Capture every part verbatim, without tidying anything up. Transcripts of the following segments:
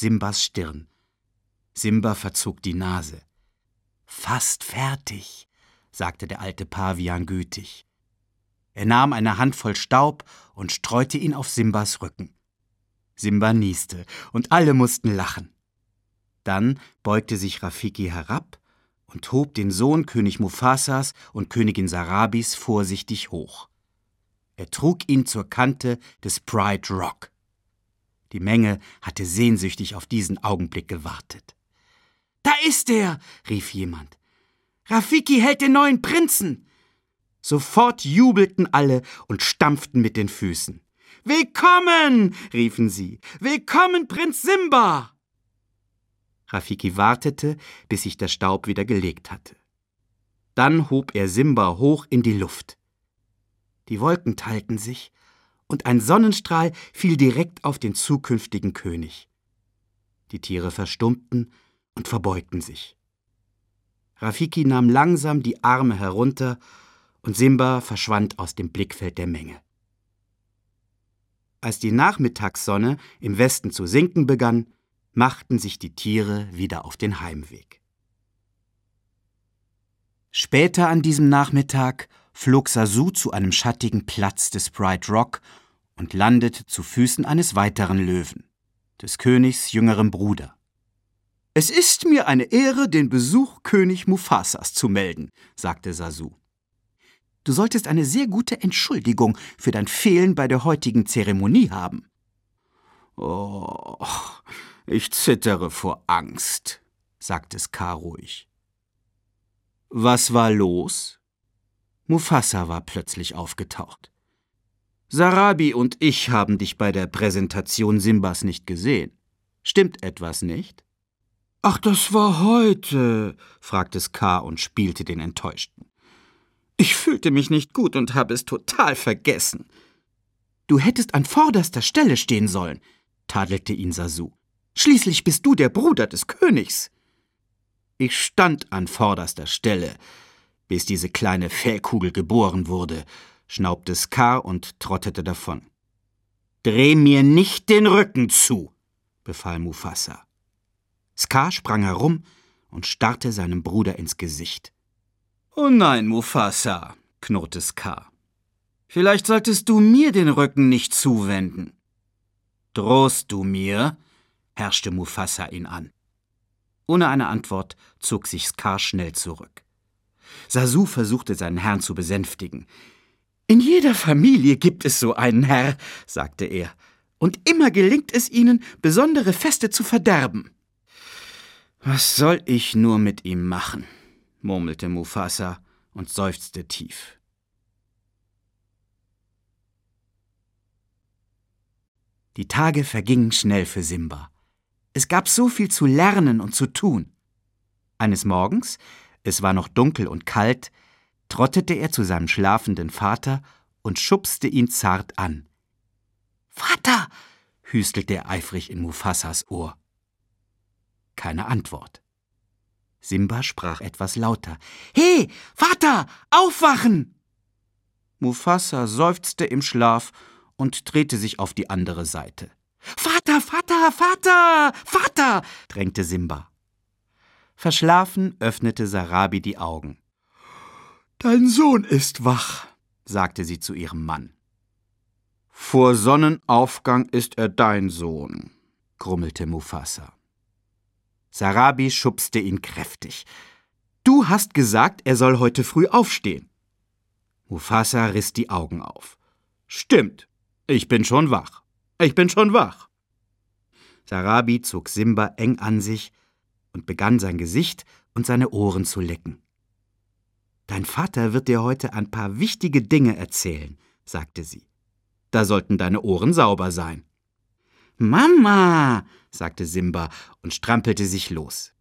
Simbas Stirn. Simba verzog die Nase. »Fast fertig«, sagte der alte Pavian gütig. Er nahm eine Handvoll Staub und streute ihn auf Simbas Rücken. Simba nieste, und alle mussten lachen. Dann beugte sich Rafiki herab und hob den Sohn König Mufasas und Königin Sarabis vorsichtig hoch. Er trug ihn zur Kante des Pride Rock. Die Menge hatte sehnsüchtig auf diesen Augenblick gewartet. »Da ist er«, rief jemand. »Rafiki hält den neuen Prinzen!« Sofort jubelten alle und stampften mit den Füßen. »Willkommen«, riefen sie, »willkommen, Prinz Simba!« Rafiki wartete, bis sich der Staub wieder gelegt hatte. Dann hob er Simba hoch in die Luft. Die Wolken teilten sich, und ein Sonnenstrahl fiel direkt auf den zukünftigen König. Die Tiere verstummten und verbeugten sich. Rafiki nahm langsam die Arme herunter, und Simba verschwand aus dem Blickfeld der Menge. Als die Nachmittagssonne im Westen zu sinken begann, machten sich die Tiere wieder auf den Heimweg. Später an diesem Nachmittag flog Sasu zu einem schattigen Platz des Pride Rock und landete zu Füßen eines weiteren Löwen, des Königs jüngerem Bruder. »Es ist mir eine Ehre, den Besuch König Mufasas zu melden«, sagte Sasu. »Du solltest eine sehr gute Entschuldigung für dein Fehlen bei der heutigen Zeremonie haben.« »Oh, ich zittere vor Angst«, sagte Scar ruhig. »Was war los?« Mufasa war plötzlich aufgetaucht. »Sarabi und ich haben dich bei der Präsentation Simbas nicht gesehen. Stimmt etwas nicht?« »Ach, das war heute«, fragte Scar und spielte den Enttäuschten. »Ich fühlte mich nicht gut und habe es total vergessen.« »Du hättest an vorderster Stelle stehen sollen«, tadelte ihn Sasu. »Schließlich bist du der Bruder des Königs.« »Ich stand an vorderster Stelle, bis diese kleine Fellkugel geboren wurde«, schnaubte Scar und trottete davon. »Dreh mir nicht den Rücken zu«, befahl Mufasa. Scar sprang herum und starrte seinem Bruder ins Gesicht. »Oh nein, Mufasa«, knurrte Scar. »Vielleicht solltest du mir den Rücken nicht zuwenden.« »Drohst du mir?«, herrschte Mufasa ihn an. Ohne eine Antwort zog sich Scar schnell zurück. Sasu versuchte seinen Herrn zu besänftigen. »In jeder Familie gibt es so einen Herr«, sagte er, »und immer gelingt es ihnen, besondere Feste zu verderben.« »Was soll ich nur mit ihm machen?«, murmelte Mufasa und seufzte tief. Die Tage vergingen schnell für Simba. Es gab so viel zu lernen und zu tun. Eines Morgens, es war noch dunkel und kalt, trottete er zu seinem schlafenden Vater und schubste ihn zart an. »Vater«, hüstelte er eifrig in Mufasas Ohr. Keine Antwort. Simba sprach etwas lauter. »He, Vater, aufwachen!« Mufasa seufzte im Schlaf und drehte sich auf die andere Seite. »Vater, Vater, Vater, Vater!« drängte Simba. Verschlafen öffnete Sarabi die Augen. »Dein Sohn ist wach«, sagte sie zu ihrem Mann. »Vor Sonnenaufgang ist er dein Sohn«, grummelte Mufasa. Sarabi schubste ihn kräftig. »Du hast gesagt, er soll heute früh aufstehen.« Mufasa riss die Augen auf. »Stimmt, ich bin schon wach. Ich bin schon wach.« Sarabi zog Simba eng an sich und begann sein Gesicht und seine Ohren zu lecken. »Dein Vater wird dir heute ein paar wichtige Dinge erzählen«, sagte sie. »Da sollten deine Ohren sauber sein.« »Mama«, sagte Simba und strampelte sich los.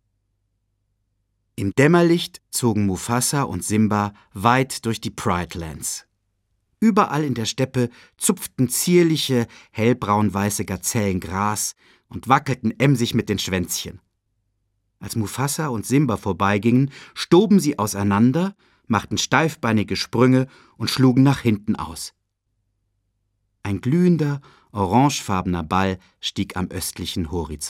Im Dämmerlicht zogen Mufasa und Simba weit durch die Pride Lands. Überall in der Steppe zupften zierliche, hellbraun-weiße Gazellen Gras und wackelten emsig mit den Schwänzchen. Als Mufasa und Simba vorbeigingen, stoben sie auseinander, machten steifbeinige Sprünge und schlugen nach hinten aus. Ein glühender, orangefarbener Ball stieg am östlichen Horizont.